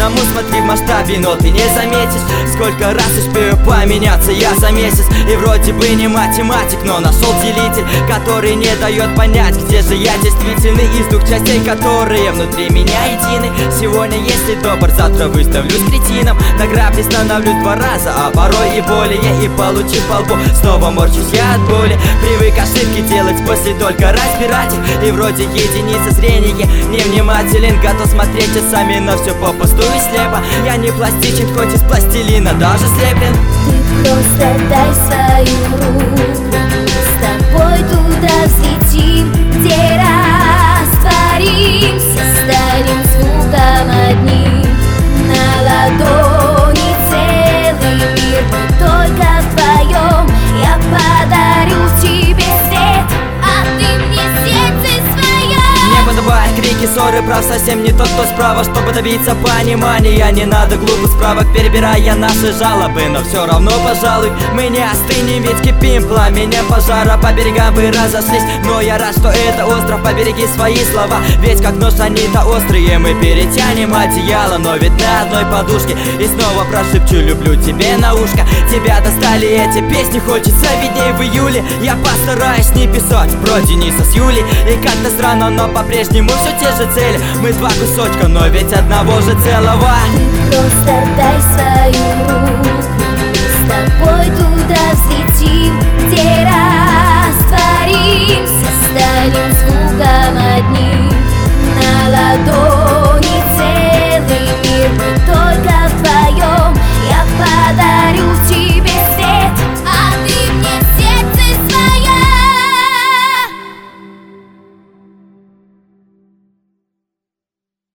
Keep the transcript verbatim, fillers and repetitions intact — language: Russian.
одному, смотри в масштабе, но ты не заметишь, сколько раз успею поменяться я за месяц. И вроде бы не математик, но нашел делитель, который не дает понять, где же я действительно из двух частей, которые внутри меня едины. Сегодня, если добр, завтра выставлюсь кретином. На грабли становлюсь два раза, а порой и более. И получив по лбу, снова морчусь я от боли. Привык ошибки делать после только разбирать их. И вроде единица зрения, невнимателен, готов смотреть часами, но все попусту и слепо. Я не пластичен, хоть из пластилина даже слеплен. Ты просто дай свою руку, с тобой туда взлетим, где растворимся, станем звуком одним. На ладони целый мир, мы только вдвоем. Я подарю тебе свет, а ты мне сердце свое. Не подобает крики, ссоры, прав совсем не тот, кто справа. Чтобы добиться понимания, не надо глупых справок, перебирая наши жалобы. Но все равно, пожалуй, мы не остынем, ведь кипим пламенем пожара. По берегам вы разошлись, но я рад, что это остров. Побереги свои слова, ведь как нож они-то острые. Мы перетянем одеяло, но ведь на одной подушке. И снова прошепчу, люблю тебе на ушко. Тебя достали эти песни, хочется видней в июле. Я постараюсь не писать про Дениса с Юлей. И как-то странно, но по-прежнему все те же цели. Мы два кусочка, но ведь одного же целого. Ты просто дай свою руку, с тобой